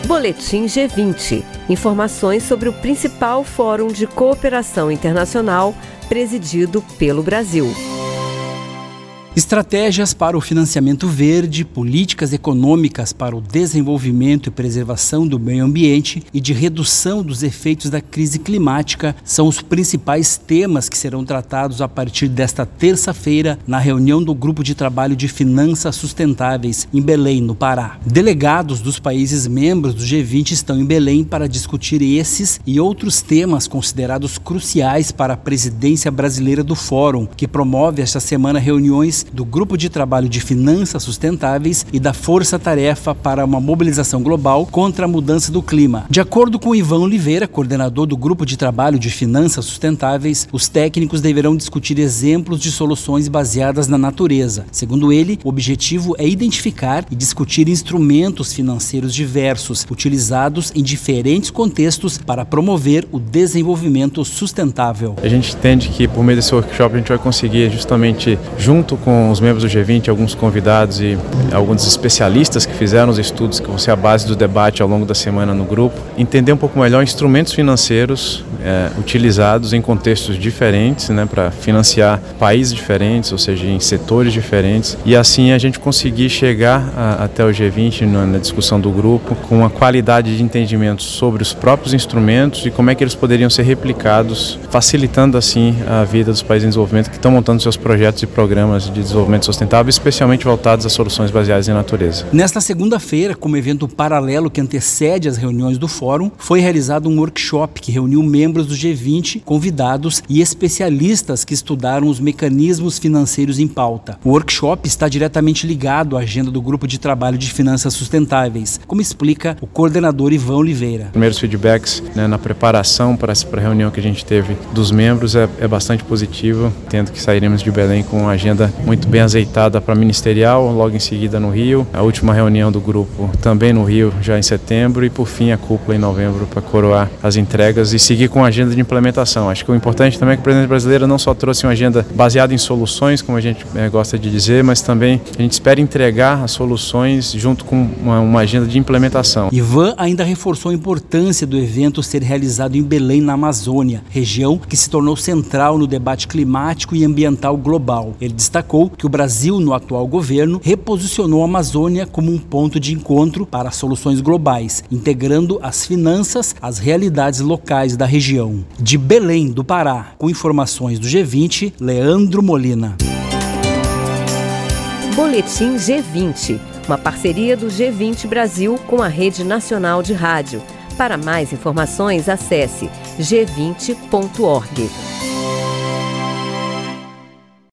Boletim G20. Informações sobre o principal fórum de cooperação internacional presidido pelo Brasil. Estratégias para o financiamento verde, políticas econômicas para o desenvolvimento e preservação do meio ambiente e de redução dos efeitos da crise climática são os principais temas que serão tratados a partir desta terça-feira na reunião do Grupo de Trabalho de Finanças Sustentáveis em Belém, no Pará. Delegados dos países membros do G20 estão em Belém para discutir esses e outros temas considerados cruciais para a presidência brasileira do Fórum, que promove esta semana reuniões do Grupo de Trabalho de Finanças Sustentáveis e da Força Tarefa para uma Mobilização Global contra a Mudança do Clima. De acordo com Ivan Oliveira, coordenador do Grupo de Trabalho de Finanças Sustentáveis, os técnicos deverão discutir exemplos de soluções baseadas na natureza. Segundo ele, o objetivo é identificar e discutir instrumentos financeiros diversos, utilizados em diferentes contextos para promover o desenvolvimento sustentável. A gente entende que por meio desse workshop a gente vai conseguir justamente, junto com os membros do G20, alguns convidados e alguns especialistas que fizeram os estudos que vão ser a base do debate ao longo da semana no grupo, entender um pouco melhor instrumentos financeiros utilizados em contextos diferentes, para financiar países diferentes, ou seja, em setores diferentes, e assim a gente conseguir chegar até o G20 na discussão do grupo com uma qualidade de entendimento sobre os próprios instrumentos e como é que eles poderiam ser replicados, facilitando assim a vida dos países em desenvolvimento que estão montando seus projetos e programas de desenvolvimento sustentável, especialmente voltados a soluções baseadas em natureza. Nesta segunda-feira, como evento paralelo que antecede as reuniões do Fórum, foi realizado um workshop que reuniu membros do G20, convidados e especialistas que estudaram os mecanismos financeiros em pauta. O workshop está diretamente ligado à agenda do Grupo de Trabalho de Finanças Sustentáveis, como explica o coordenador Ivan Oliveira. Primeiros feedbacks na preparação para a reunião que a gente teve dos membros é bastante positivo, tendo que sairemos de Belém com uma agenda muito bem azeitada para ministerial, logo em seguida no Rio, a última reunião do grupo também no Rio, já em setembro, e por fim a cúpula em novembro para coroar as entregas e seguir com a agenda de implementação. Acho que o importante também é que o presidente brasileiro não só trouxe uma agenda baseada em soluções, como a gente gosta de dizer, mas também a gente espera entregar as soluções junto com uma agenda de implementação. Ivan ainda reforçou a importância do evento ser realizado em Belém, na Amazônia, região que se tornou central no debate climático e ambiental global. Ele destacou que o Brasil, no atual governo, reposicionou a Amazônia como um ponto de encontro para soluções globais, integrando as finanças às realidades locais da região. De Belém, do Pará, com informações do G20, Leandro Molina. Boletim G20, uma parceria do G20 Brasil com a Rede Nacional de Rádio. Para mais informações, acesse g20.org.